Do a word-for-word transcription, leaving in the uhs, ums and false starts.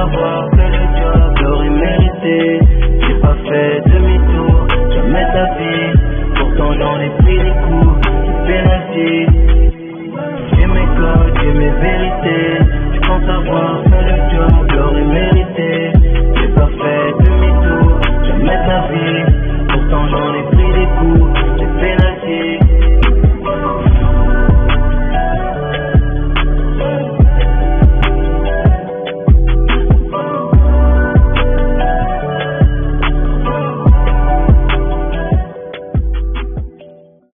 avoir fait le job, l'aurais mérité. J'ai pas fait demi-tour, jamais ta vie. Pourtant j'en ai pris les coups, c'est pénalty. J'ai mes codes, j'ai mes vérités. Je pense avoir fait le job, l'aurais mérité.